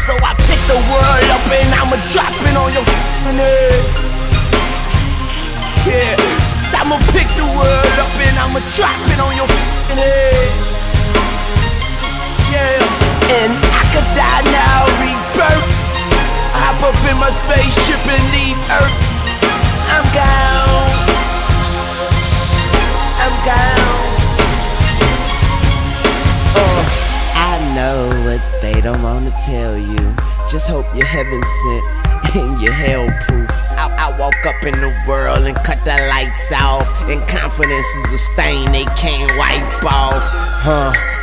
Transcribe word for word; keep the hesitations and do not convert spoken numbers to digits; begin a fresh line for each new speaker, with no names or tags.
So I pick the world up and I'ma drop it on your head. Yeah, I'ma pick the world up and I'ma drop it on your head. Yeah, and I could die now, rebirth. Hop up in my spaceship and leave Earth. I'm gone. I'm gone. Uh, I know what they don't wanna tell you. Just hope you're heaven sent and you're hell proof. I, I woke up in the world and cut the lights off, and confidence is a stain they can't wipe off. Huh?